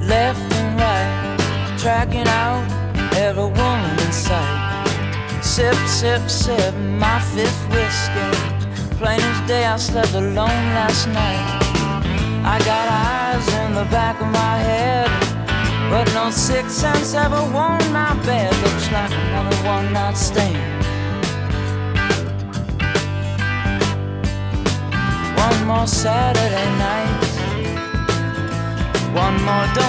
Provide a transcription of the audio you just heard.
left and right, tracking out every woman in sight. Sip, sip, sip, my fifth whiskey. Plain as day, I slept alone last night. I got eyes in the back of my head, but no sixth sense ever warmed my bed. Looks like another one-night stand. One more Saturday night, one more